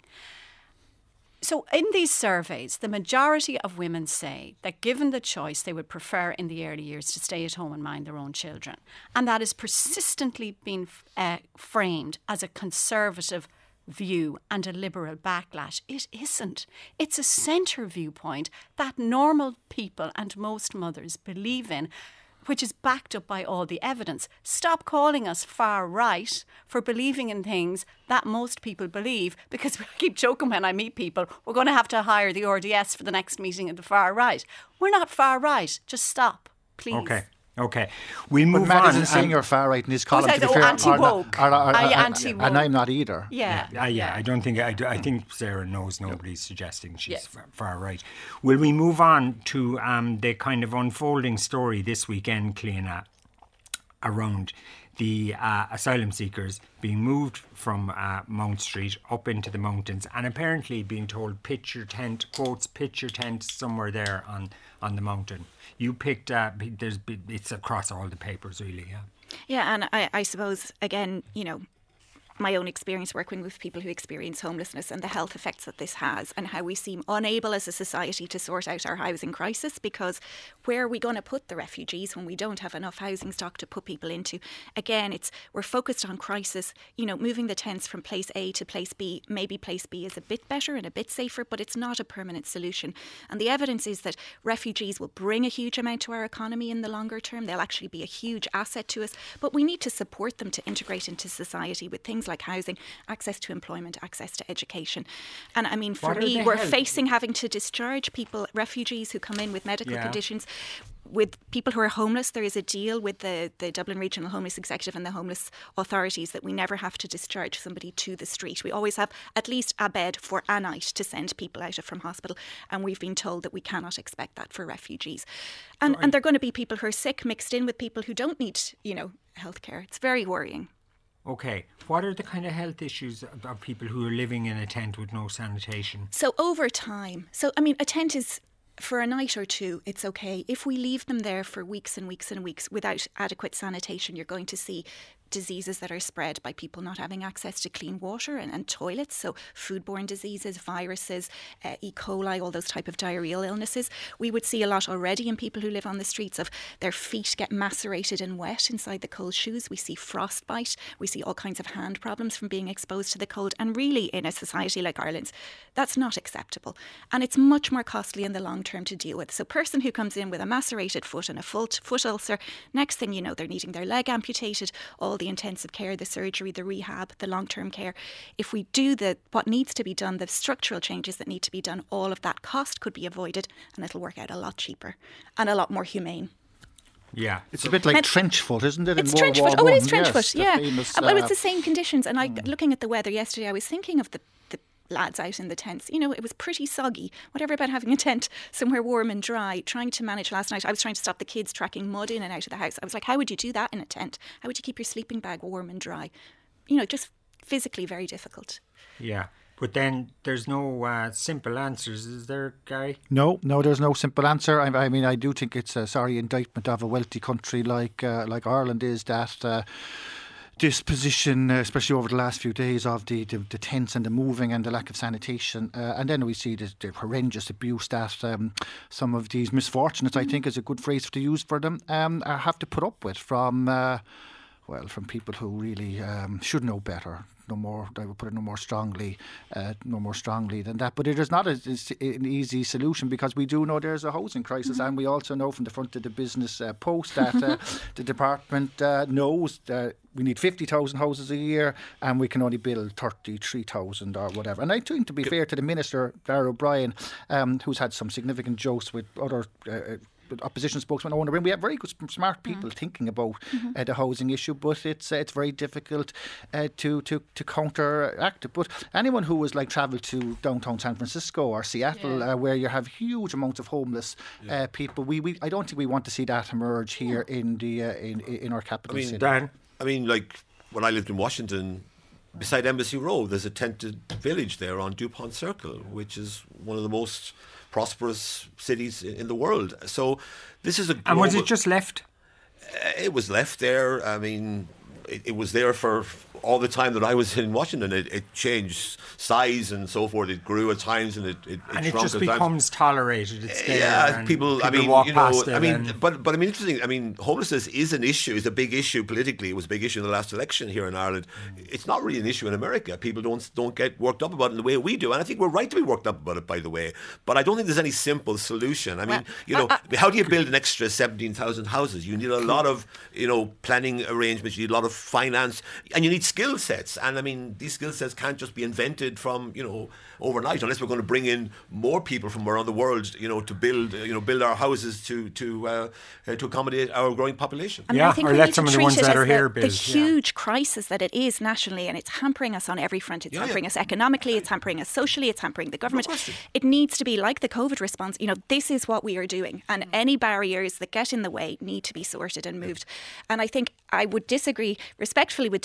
So in these surveys, the majority of women say that given the choice, they would prefer in the early years to stay at home and mind their own children. And that is persistently being uh, framed as a conservative view and a liberal backlash. It isn't. It's a centre viewpoint that normal people and most mothers believe in, which is backed up by all the evidence. Stop calling us far right for believing in things that most people believe, because I keep joking when I meet people, we're going to have to hire the R D S for the next meeting of the far right. We're not far right. Just stop, please. Okay. Okay, we But move Matt on. isn't saying and- you're far right in his column. says, to be oh, fair, anti-woke. Or- or- or- Are you or- anti-woke? And I'm not either. Yeah. Uh, yeah, I don't think I, do, I think Sarah knows nobody's suggesting she's Yes. far, far right. Will we move on to um, the kind of unfolding story this weekend, Cliona, around the uh, asylum seekers being moved from uh, Mount Street up into the mountains, and apparently being told pitch your tent, quotes, pitch your tent somewhere there on, on the mountain. You picked, uh, there's, it's across all the papers really, yeah. Yeah, and I, I suppose, again, you know, my own experience working with people who experience homelessness and the health effects that this has, and how we seem unable as a society to sort out our housing crisis, because where are we going to put the refugees when we don't have enough housing stock to put people into? Again, it's we're focused on crisis. You know, moving the tents from place A to place B, maybe place B is a bit better and a bit safer, but it's not a permanent solution. And the evidence is that refugees will bring a huge amount to our economy in the longer term. They'll actually be a huge asset to us, but we need to support them to integrate into society with things like housing, access to employment, access to education. And I mean, for me, we're help? facing having to discharge people, refugees who come in with medical yeah. conditions. With people who are homeless, there is a deal with the, the Dublin Regional Homeless Executive and the homeless authorities that we never have to discharge somebody to the street. We always have at least a bed for a night to send people out of from hospital, and we've been told that we cannot expect that for refugees. And, so and they're going to be people who are sick mixed in with people who don't need, you know, healthcare. It's very worrying. Okay, what are the kind of health issues of people who are living in a tent with no sanitation? So over time, so I mean, a tent is, for a night or two, it's okay. If we leave them there for weeks and weeks and weeks without adequate sanitation, you're going to see diseases that are spread by people not having access to clean water and, and toilets. So foodborne diseases, viruses, uh, E. coli, all those type of diarrheal illnesses. We would see a lot already in people who live on the streets of their feet get macerated and wet inside the cold shoes. We see frostbite. We see all kinds of hand problems from being exposed to the cold. And really, in a society like Ireland's, that's not acceptable. And it's much more costly in the long term to deal with. So a person who comes in with a macerated foot and a foot, foot ulcer, next thing you know, they're needing their leg amputated, all the intensive care, the surgery, the rehab, the long-term care. If we do the what needs to be done, the structural changes that need to be done, all of that cost could be avoided, and it'll work out a lot cheaper and a lot more humane. Yeah. It's a bit like trench foot, isn't it? It's trench foot. Oh, it is trench foot, yeah. Famous, uh, well, it's the same conditions. And I, mm. looking at the weather yesterday, I was thinking of the, the lads out in the tents. You know, it was pretty soggy. Whatever about having a tent somewhere warm and dry, trying to manage last night. I was trying to stop the kids tracking mud in and out of the house. I was like, how would you do that in a tent? How would you keep your sleeping bag warm and dry? You know, just physically very difficult. Yeah. But then there's no uh, simple answers, is there, Gary? No, no, there's no simple answer. I, I mean, I do think it's a sorry indictment of a wealthy country like uh, like Ireland is that uh, this position, uh, especially over the last few days, of the, the, the tents and the moving and the lack of sanitation. Uh, and then we see the, the horrendous abuse that um, some of these misfortunates, I think is a good phrase to use for them, um, have to put up with from, uh, well, from people who really um, should know better. No more, I would put it no more strongly, uh, no more strongly than that. But it is not a, an easy solution, because we do know there's a housing crisis, mm-hmm. and we also know from the front of the Business uh, Post that uh, the department uh, knows that we need fifty thousand houses a year and we can only build thirty-three thousand or whatever. And I think, to be fair to the Minister, Darragh O'Brien, um, who's had some significant jokes with other uh, opposition spokesman Owen O'Brien, we have very good smart people mm. thinking about mm-hmm. uh, the housing issue, but it's uh, it's very difficult uh, to, to, to counteract it. But anyone who has like travelled to downtown San Francisco or Seattle, yeah. uh, where you have huge amounts of homeless yeah. uh, people, we, we I don't think we want to see that emerge here yeah. in the uh, in in our capital I mean, city. Dan? I mean, like when I lived in Washington, beside Embassy Road, there's a tented village there on DuPont Circle, which is one of the most prosperous cities in the world. So this is a global, and was it just left? Uh, it was left there. I mean, it, it was there for all the time that I was in Washington. It, it changed size and so forth. It grew at times and it, it, it and shrunk it just at becomes times. tolerated. It's there. Yeah, and people. people I mean, walk you know. Past I mean, and but but I mean, interesting. I mean, homelessness is an issue. It's a big issue politically. It was a big issue in the last election here in Ireland. Mm. It's not really an issue in America. People don't don't get worked up about it in the way we do, and I think we're right to be worked up about it, by the way. But I don't think there's any simple solution. I mean, well, you know, uh, uh, how do you build an extra seventeen thousand houses? You need a lot of, you know, planning arrangements. You need a lot of finance, and you need skill sets. And I mean, these skill sets can't just be invented from, you know, overnight, unless we're going to bring in more people from around the world, you know, to build, you know, build our houses to to uh, to accommodate our growing population. I mean, yeah, I think or we let need some to of the treat ones it that as are the, here the build. huge yeah. crisis that it is nationally, and it's hampering us on every front. It's yeah, hampering yeah. us economically, it's hampering us socially, it's hampering the government. No question. It needs to be like the COVID response. You know, this is what we are doing, and mm. any barriers that get in the way need to be sorted and moved. And I think I would disagree respectfully with Dan. Homelessness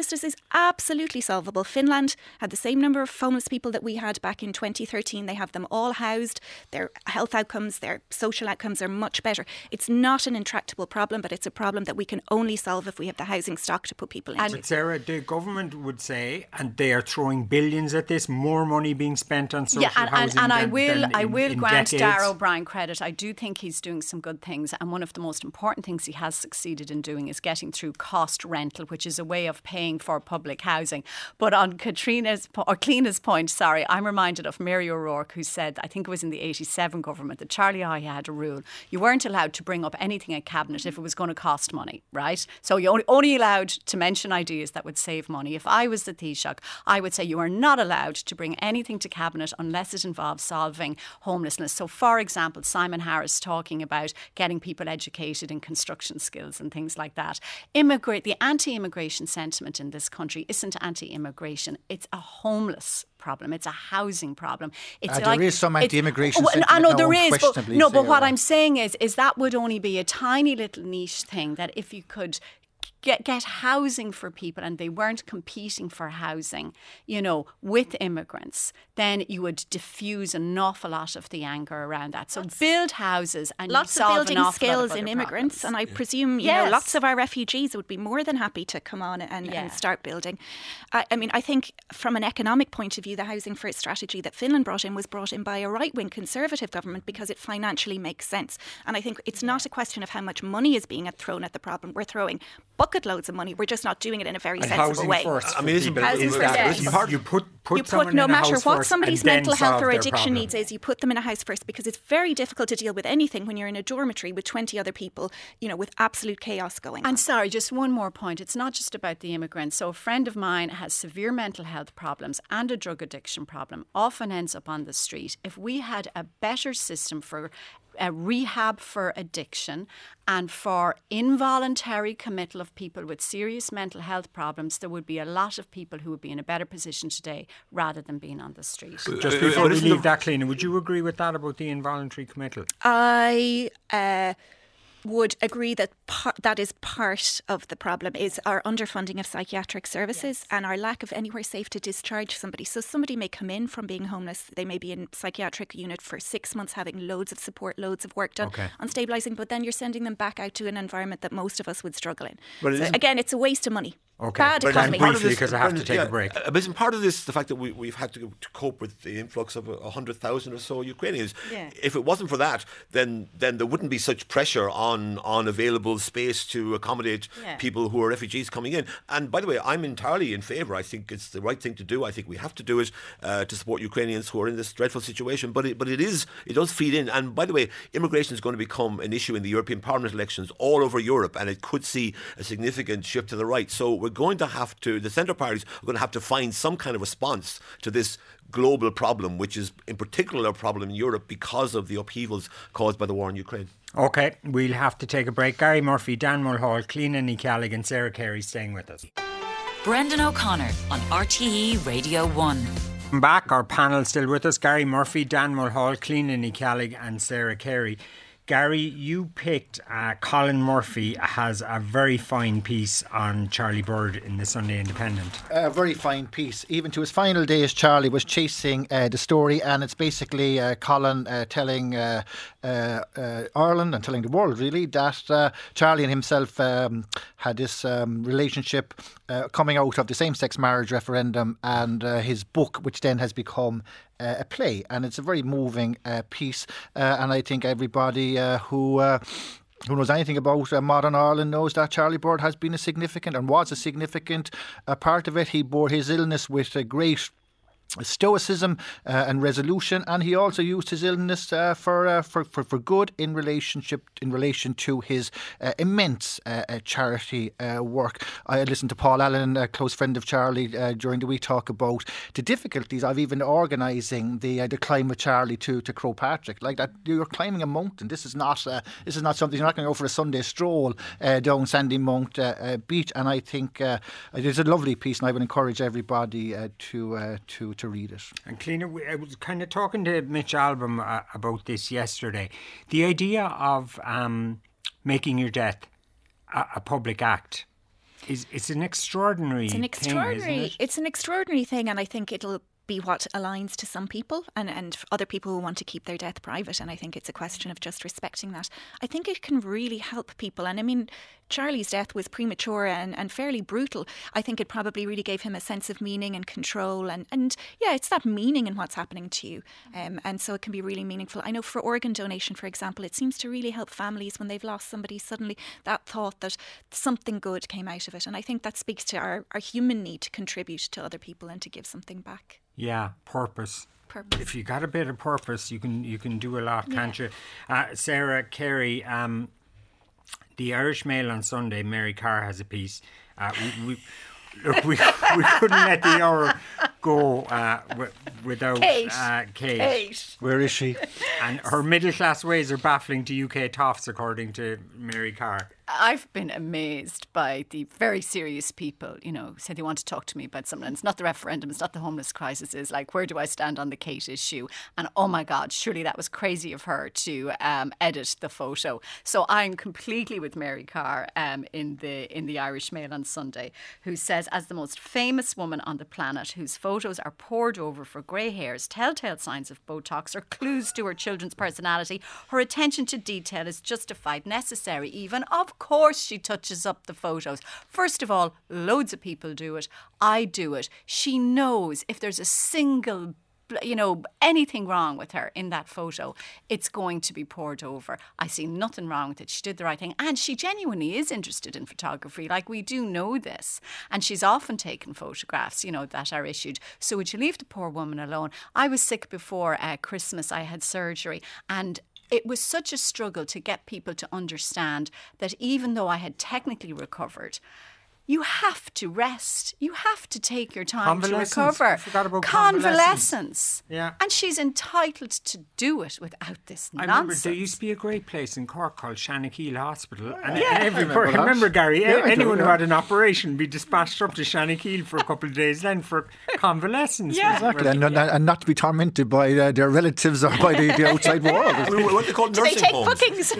homelessness is absolutely solvable. Finland had the same number of homeless people that we had back in twenty thirteen. They have them all housed. Their health outcomes, their social outcomes are much better. It's not an intractable problem, but it's a problem that we can only solve if we have the housing stock to put people into. But Sarah, the government would say, and they are throwing billions at this, more money being spent on social yeah, and, housing and, and than, I will, than I in, will in grant decades. Darragh O'Brien credit. I do think he's doing some good things, and one of the most important things he has succeeded in doing is getting through cost rental, which is a way of paying for public housing. But on Katrina's or Clina's point, sorry, I'm reminded of Mary O'Rourke, who said, I think it was in the eighty-seven government, that Charlie Haughey had a rule: you weren't allowed to bring up anything in cabinet if it was going to cost money, right? So you're only, only allowed to mention ideas that would save money. If I was the Taoiseach, I would say you are not allowed to bring anything to cabinet unless it involves solving homelessness. So, for example, Simon Harris talking about getting people educated in construction skills and things like that. Immigrate, the anti-immigration sentiment in this country isn't anti-immigration, it's a homeless problem. It's a housing problem. It's uh, like, there is some anti-immigration well, sentiment. I know now, there is, but, no, but what Sarah. I'm saying is, is that would only be a tiny little niche thing that if you could Get, get housing for people and they weren't competing for housing, you know, with immigrants, then you would diffuse an awful lot of the anger around that. So lots, build houses and lots you solve of building an awful skills lot of in immigrants. problems. And I yeah. presume, you yes. know, lots of our refugees would be more than happy to come on and, yeah. and start building. I, I mean, I think from an economic point of view, the Housing First strategy that Finland brought in was brought in by a right-wing Conservative government because it financially makes sense. And I think it's not a question of how much money is being thrown at the problem. We're throwing bucket loads of money. We're just not doing it in a very and sensible way. First I mean, isn't housing first, yes. you, you put, put, you put no in a matter house what first somebody's and then mental health solve or their addiction problem. needs is, you put them in a house first, because it's very difficult to deal with anything when you're in a dormitory with twenty other people, you know, with absolute chaos going on. And sorry, just one more point. It's not just about the immigrants. So a friend of mine has severe mental health problems and a drug addiction problem, often ends up on the street. If we had a better system for a rehab for addiction and for involuntary committal of people with serious mental health problems, there would be a lot of people who would be in a better position today rather than being on the street. Just before uh, we leave that, Clina, would you agree with that about the involuntary committal? I uh, would agree that par- that is part of the problem, is our underfunding of psychiatric services yes. and our lack of anywhere safe to discharge somebody. So somebody may come in from being homeless, they may be in psychiatric unit for six months having loads of support, loads of work done okay. on stabilising, but then you're sending them back out to an environment that most of us would struggle in. But so again, it's a waste of money. Okay, Bad but economy. briefly, because I have to take yeah, a break. Uh, but isn't part of this the fact that we, we've had to, to cope with the influx of a hundred thousand or so Ukrainians? Yeah. If it wasn't for that, then then there wouldn't be such pressure on on available space to accommodate yeah. people who are refugees coming in. And by the way, I'm entirely in favour. I think it's the right thing to do. I think we have to do it uh, to support Ukrainians who are in this dreadful situation. But it, but it is it does feed in. And by the way, immigration is going to become an issue in the European Parliament elections all over Europe, and it could see a significant shift to the right. So we're going to have to. The centre parties are going to have to find some kind of response to this global problem, which is in particular a problem in Europe because of the upheavals caused by the war in Ukraine. OK, we'll have to take a break. Gary Murphy, Dan Mulhall, Clina Ní Cheallaigh and Sarah Carey staying with us. Brendan O'Connor on R T E Radio one. Back, our panel still with us. Gary Murphy, Dan Mulhall, Clina Ní Cheallaigh and Sarah Carey. Gary, you picked uh, Colin Murphy has a very fine piece on Charlie Bird in the Sunday Independent. A very fine piece. Even to his final days, Charlie was chasing uh, the story, and it's basically uh, Colin uh, telling uh, uh, uh, Ireland and telling the world really that uh, Charlie and himself um, had this um, relationship uh, coming out of the same-sex marriage referendum and uh, his book, which then has become Uh, a play, and it's a very moving uh, piece, uh, and I think everybody uh, who uh, who knows anything about uh, modern Ireland knows that Charlie Bird has been a significant and was a significant uh, part of it. He bore his illness with a great stoicism uh, and resolution, and he also used his illness uh, for, uh, for for for good in relationship in relation to his uh, immense uh, uh, charity uh, work. I listened to Paul Allen, a close friend of Charlie, uh, during the week talk about the difficulties of even organising the uh, the climb with Charlie to to Croagh Patrick. Like that, you're climbing a mountain. This is not uh, this is not something you're not going to go for a Sunday stroll uh, down Sandymount uh, uh, Beach. And I think uh, it is a lovely piece, and I would encourage everybody uh, to uh, to. to read it. And Clina, I was kind of talking to Mitch Albom uh, about this yesterday. The idea of um, making your death a, a public act, is it's an extraordinary It's an extraordinary. thing, isn't it? It's an extraordinary thing, and I think it'll be what aligns to some people and, and other people who want to keep their death private. And I think it's a question of just respecting that. I think it can really help people. And I mean, Charlie's death was premature and, and fairly brutal. I think it probably really gave him a sense of meaning and control. And, and yeah, it's that meaning in what's happening to you. Um, and so it can be really meaningful. I know for organ donation, for example, it seems to really help families when they've lost somebody. Suddenly that thought that something good came out of it. And I think that speaks to our, our human need to contribute to other people and to give something back. Yeah, purpose. Purpose. If you got a bit of purpose, you can you can do a lot, Yeah. can't you? Uh, Sarah Carey, um, the Irish Mail on Sunday, Mary Carr has a piece. Uh, we, we, look, we, we couldn't let the hour go uh, w- without Kate. Uh, Kate. Kate. Where is she? And her middle class ways are baffling to U K toffs, according to Mary Carr. I've been amazed by the very serious people, you know, who say they want to talk to me about something. And it's not the referendum, it's not the homeless crisis. It's like, where do I stand on the Kate issue? And oh my God, surely that was crazy of her to um, edit the photo. So I'm completely with Mary Carr um, in the in the Irish Mail on Sunday, who says, as the most famous woman on the planet, whose photos are pored over for grey hairs, telltale signs of Botox, or clues to her children's personality, her attention to detail is justified, necessary even. Of Of course she touches up the photos. First of all, loads of people do it. I do it. She knows if there's a single, you know, anything wrong with her in that photo, it's going to be poured over. I see nothing wrong with it. She did the right thing. And she genuinely is interested in photography. Like, we do know this. And she's often taken photographs, you know, that are issued. So would you leave the poor woman alone? I was sick before uh, Christmas. I had surgery, and it was such a struggle to get people to understand that even though I had technically recovered, you have to rest. You have to take your time to Convalescence. recover. I forgot about Convalescence. convalescence. Yeah. And she's entitled to do it without this I nonsense. remember there used to be a great place in Cork called Shanakeel Hospital. And Yeah, every, I remember I that. remember, Gary, Yeah, I do, anyone who yeah. had an operation be dispatched up to Shanakeel for a couple of days then for convalescence. Yeah. Exactly, and, and, and not to be tormented by uh, their relatives or by the, the outside world. I mean, what they call Do they nursing take homes. bookings?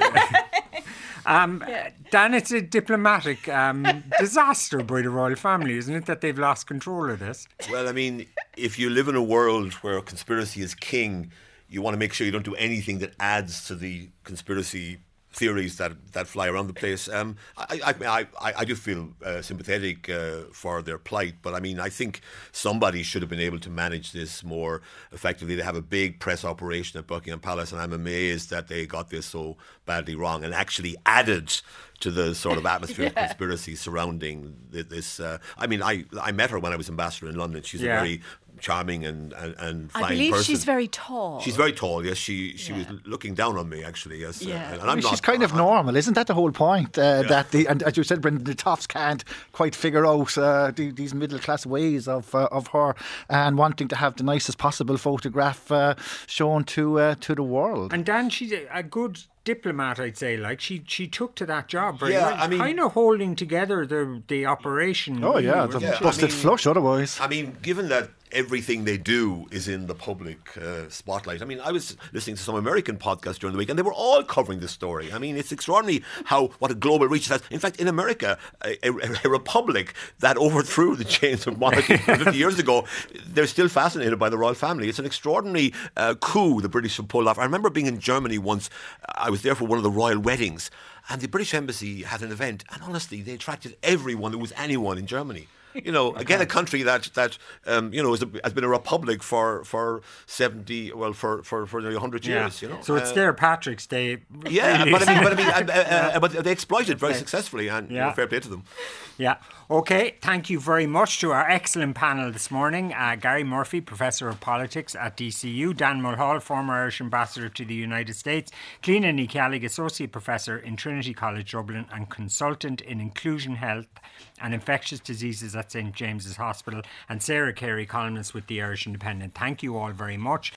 Um, Dan, it's a diplomatic um, disaster by the royal family, isn't it, that they've lost control of this? Well, I mean, if you live in a world where conspiracy is king, you want to make sure you don't do anything that adds to the conspiracy theories that that fly around the place. Um, I, I, I, I do feel uh, sympathetic uh, for their plight, but I mean, I think somebody should have been able to manage this more effectively. They have a big press operation at Buckingham Palace, and I'm amazed that they got this so badly wrong and actually added to the sort of atmosphere Yeah. of conspiracy surrounding th- this. Uh, I mean, I I met her when I was ambassador in London. She's Yeah. a very charming and, and, and fine I believe person. she's very tall. She's very tall, yes. She she Yeah. was looking down on me, actually. Yes, uh, Yeah. and I I'm mean, not. she's kind of I- normal, isn't that the whole point? Uh, That the and as you said, Brendan, the toffs can't quite figure out uh, the, these middle class ways of uh, of her and wanting to have the nicest possible photograph uh, shown to uh, to the world. And Dan, she's a, a good diplomat, I'd say. Like, she she took to that job very Yeah, well, I mean- kind of holding together the the operation. Oh really, yeah, wasn't the Yeah, she? I busted mean- flush otherwise. I mean, given that everything they do is in the public uh, spotlight. I mean, I was listening to some American podcasts during the week, and they were all covering this story. I mean, it's extraordinary how what a global reach it has. In fact, in America, a, a, a republic that overthrew the chains of monarchy fifty years ago, they're still fascinated by the royal family. It's an extraordinary uh, coup the British have pulled off. I remember being in Germany once. I was there for one of the royal weddings, and the British Embassy had an event, and honestly, they attracted everyone who was anyone in Germany. You know, again, a country that that um, you know is a, has been a republic for for seventy, well, for for for nearly a hundred Yeah. years. You know, So it's Uh, their Patrick's Day. Yeah, really, but I mean, isn't but I it? mean, uh, uh, uh, but they exploited it very Okay. successfully, and you Yeah. know, fair play to them. Yeah. Okay. Thank you very much to our excellent panel this morning. Uh, Gary Murphy, Professor of Politics at D C U. Dan Mulhall, former Irish Ambassador to the United States. Cliona Ní Cheallaigh, Associate Professor in Trinity College Dublin and Consultant in Inclusion Health and Infectious Diseases at Saint James's Hospital. And Sarah Carey, columnist with the Irish Independent. Thank you all very much.